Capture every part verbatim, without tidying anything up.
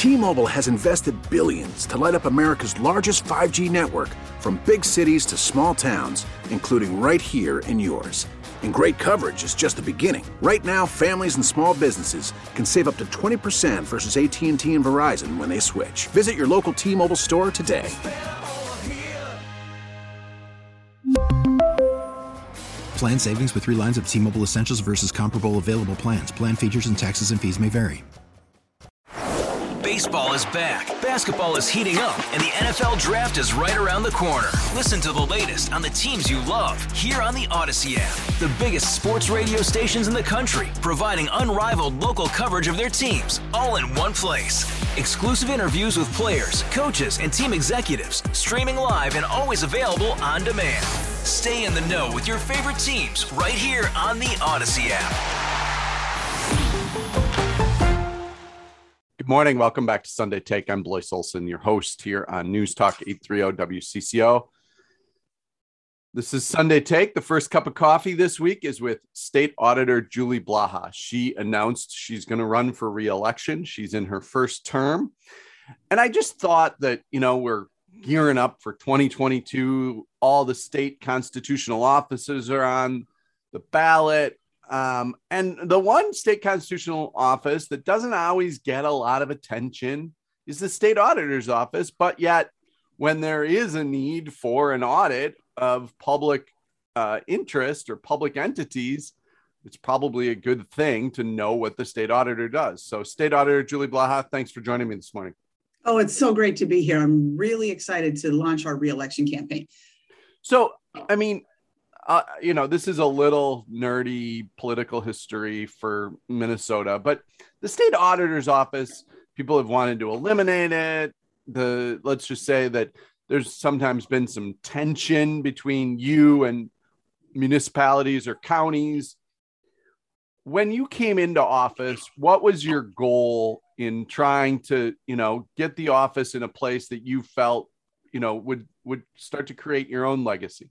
T-Mobile has invested billions to light up America's largest five G network, from big cities to small towns, including right here in yours. And great coverage is just the beginning. Right now, families and small businesses can save up to twenty percent versus A T and T and Verizon when they switch. Visit your local T-Mobile store today. Plan savings with three lines of T-Mobile Essentials versus comparable available plans. Plan features and taxes and fees may vary. Baseball is back, basketball is heating up, and the N F L Draft is right around the corner. Listen to the latest on the teams you love here on the Odyssey app. The biggest sports radio stations in the country, providing unrivaled local coverage of their teams, all in one place. Exclusive interviews with players, coaches, and team executives, streaming live and always available on demand. Stay in the know with your favorite teams right here on the Odyssey app. Good morning. Welcome back to Sunday Take. I'm Blois Olson, your host here on News Talk eight thirty W C C O. This is Sunday Take. The first cup of coffee this week is with State Auditor Julie Blaha. She announced she's going to run for re-election. She's in her first term. And I just thought that, you know, we're gearing up for twenty twenty-two. All the state constitutional offices are on the ballot. Um, and the one state constitutional office that doesn't always get a lot of attention is the state auditor's office. But yet, when there is a need for an audit of public uh, interest or public entities, it's probably a good thing to know what the state auditor does. So State Auditor Julie Blaha, thanks for joining me this morning. Oh, it's so great to be here. I'm really excited to launch our re-election campaign. So, I mean, Uh, you know, this is a little nerdy political history for Minnesota, but the state auditor's office, people have wanted to eliminate it. The let's just say that there's sometimes been some tension between you and municipalities or counties. When you came into office, what was your goal in trying to, you know, get the office in a place that you felt, you know, would would start to create your own legacy?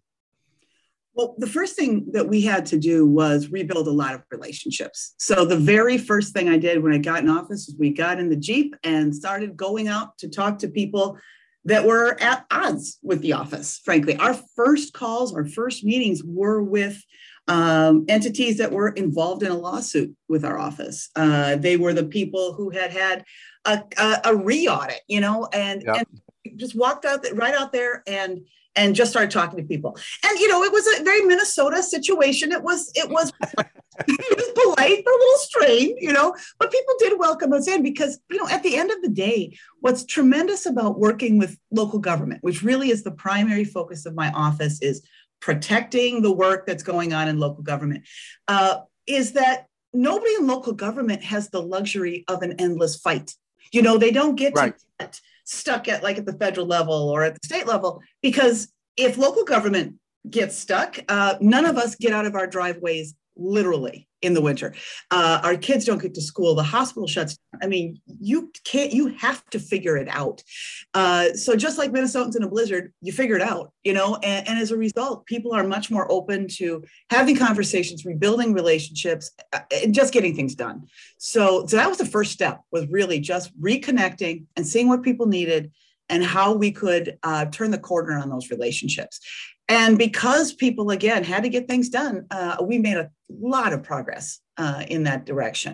Well, the first thing that we had to do was rebuild a lot of relationships. So the very first thing I did when I got in office is we got in the Jeep and started going out to talk to people that were at odds with the office. Frankly, our first calls, our first meetings were with um, entities that were involved in a lawsuit with our office. Uh, they were the people who had had a, a, a re-audit, you know, and, yep. and just walked out the, right out there and and just started talking to people. And, you know, it was a very Minnesota situation. It was, it was, it was polite, a little strained, you know, but people did welcome us in because, you know, at the end of the day, what's tremendous about working with local government, which really is the primary focus of my office, is protecting the work that's going on in local government, uh, is that nobody in local government has the luxury of an endless fight. You know, they don't get right. to get stuck at like at the federal level or at the state level, because if local government gets stuck, uh, none of us get out of our driveways literally in the winter. Uh, our kids don't get to school. The hospital shuts down. I mean, you can't, you have to figure it out. Uh, so just like Minnesotans in a blizzard, you figure it out, you know, and, and as a result, people are much more open to having conversations, rebuilding relationships, uh, and just getting things done. So, so that was the first step, was really just reconnecting and seeing what people needed and how we could uh, turn the corner on those relationships. And because people, again, had to get things done, uh, we made a lot of progress uh, in that direction.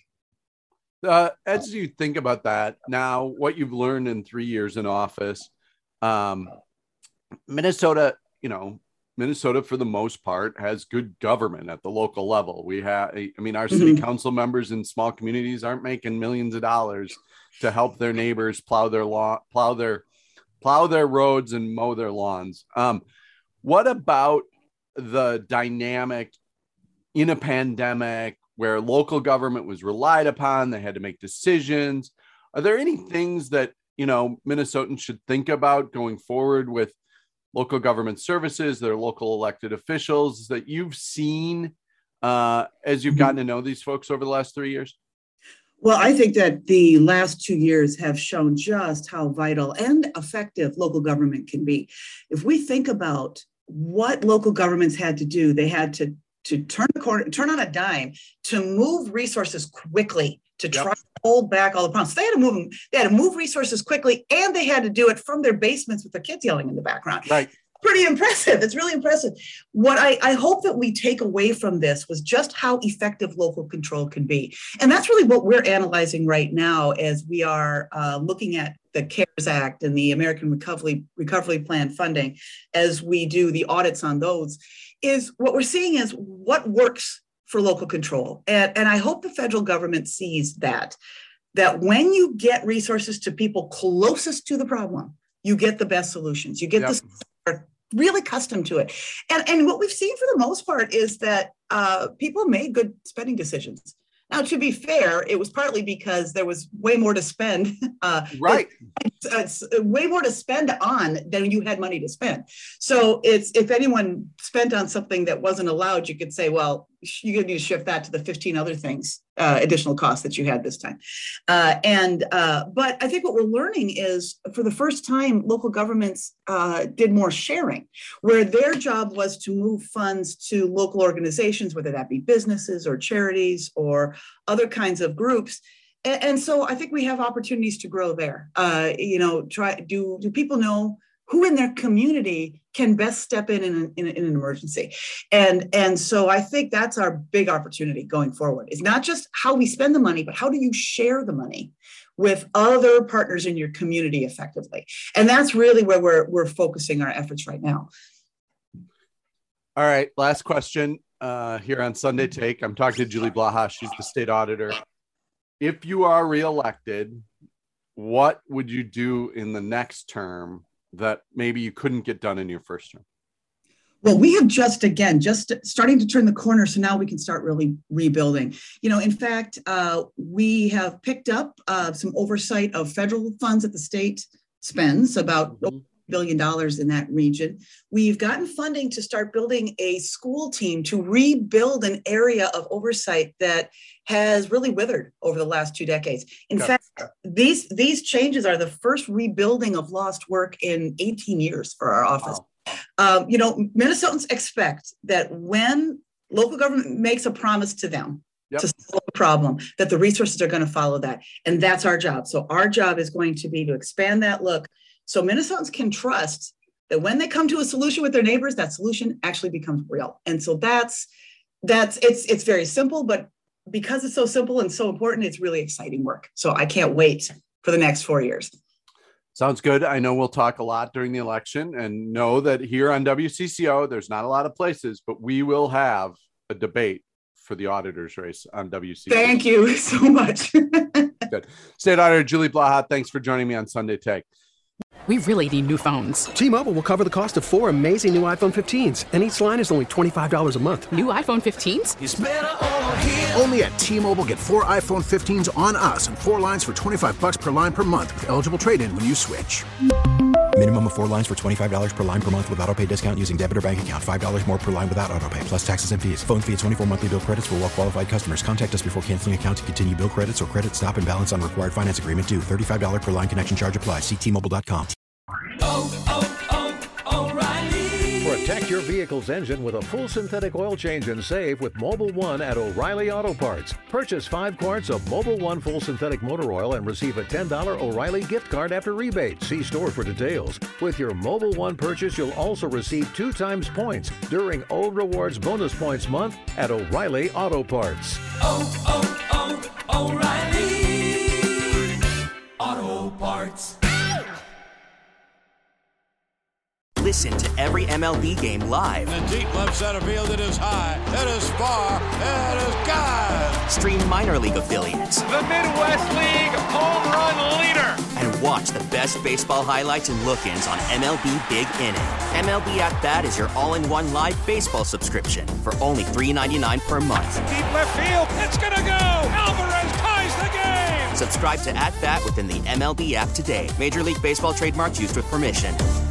Uh, as you think about that now, what you've learned in three years in office, um, Minnesota, you know, Minnesota, for the most part, has good government at the local level. We have, I mean, our city mm-hmm. council members in small communities aren't making millions of dollars to help their neighbors plow their lawn, plow their, plow their roads and mow their lawns. Um, What about the dynamic in a pandemic where local government was relied upon? They had to make decisions. Are there any things that, you know, Minnesotans should think about going forward with local government services, their local elected officials, that you've seen uh, as you've gotten to know these folks over the last three years? Well, I think that the last two years have shown just how vital and effective local government can be. If we think about what local governments had to do, they had to, to turn the corner, turn on a dime to move resources quickly to Yep. try to hold back all the problems. So they had to move they had to move resources quickly, and they had to do it from their basements with their kids yelling in the background. Right. Pretty impressive. It's really impressive. What I, I hope that we take away from this was just how effective local control can be. And that's really what we're analyzing right now as we are uh, looking at the CARES Act and the American Recovery Recovery Plan funding, as we do the audits on those, is what we're seeing is what works for local control. And, and I hope the federal government sees that, that when you get resources to people closest to the problem, you get the best solutions. You get Yep. the are really accustomed to it. And, and what we've seen for the most part is that uh, people made good spending decisions. Now, to be fair, it was partly because there was way more to spend. Uh, Right. It's, it's way more to spend on than you had money to spend. So it's if anyone spent on something that wasn't allowed, you could say, well, you need to shift that to the fifteen other things, uh, additional costs that you had this time. Uh, and uh, but I think what we're learning is for the first time, local governments uh, did more sharing, where their job was to move funds to local organizations, whether that be businesses or charities or other kinds of groups. And, and so I think we have opportunities to grow there. Uh, you know, try do do people know who in their community can best step in in, in, in an emergency? And, and so I think that's our big opportunity going forward. It's not just how we spend the money, but how do you share the money with other partners in your community effectively? And that's really where we're, we're focusing our efforts right now. All right. Last question uh, here on Sunday Take. I'm talking to Julie Blaha. She's the state auditor. If you are reelected, what would you do in the next term that maybe you couldn't get done in your first term? Well, we have just, again, just starting to turn the corner. So now we can start really rebuilding. You know, in fact, uh, we have picked up uh, some oversight of federal funds that the state spends, about mm-hmm. billion dollars in that region. We've gotten funding to start building a school team to rebuild an area of oversight that has really withered over the last two decades. In okay. fact, these, these changes are the first rebuilding of lost work in eighteen years for our office. Wow. Um, you know, Minnesotans expect that when local government makes a promise to them yep. to solve a problem, that the resources are going to follow that. And that's our job. So our job is going to be to expand that look so Minnesotans can trust that when they come to a solution with their neighbors, that solution actually becomes real. And so that's, that's it's it's very simple, but because it's so simple and so important, it's really exciting work. So I can't wait for the next four years. Sounds good. I know we'll talk a lot during the election, and know that here on W C C O, there's not a lot of places, but we will have a debate for the auditor's race on W C C O. Thank you so much. Good. State Auditor Julie Blaha, thanks for joining me on Sunday Take. We really need new phones. T-Mobile will cover the cost of four amazing new iPhone fifteens, and each line is only twenty-five dollars a month. New iPhone fifteens? It's better over here. Only at T-Mobile, get four iPhone fifteens on us and four lines for twenty-five bucks per line per month with eligible trade-in when you switch. Minimum of four lines for twenty-five dollars per line per month with autopay discount using debit or bank account. five dollars more per line without autopay, plus taxes and fees. Phone fee at twenty-four monthly bill credits for well-qualified customers. Contact us before canceling account to continue bill credits or credit stop and balance on required finance agreement due. thirty-five dollars per line connection charge applies. See T Mobile dot com. Oh, oh, oh, O'Reilly. Protect your vehicle's engine with a full synthetic oil change and save with Mobil one at O'Reilly Auto Parts. Purchase five quarts of Mobil one full synthetic motor oil and receive a ten dollars O'Reilly gift card after rebate. See store for details. With your Mobil one purchase, you'll also receive two times points during O Rewards Bonus Points Month at O'Reilly Auto Parts. Oh, oh, oh, O'Reilly Auto Parts. Listen to every M L B game live. In the deep left center field, it is high, it is far, it is gone. Stream minor league affiliates. The Midwest League home run leader. And watch the best baseball highlights and look-ins on M L B Big Inning. M L B At Bat is your all-in-one live baseball subscription for only three dollars and ninety-nine cents per month. Deep left field, it's gonna go. Alvarez ties the game. Subscribe to At Bat within the M L B app today. Major League Baseball trademarks used with permission.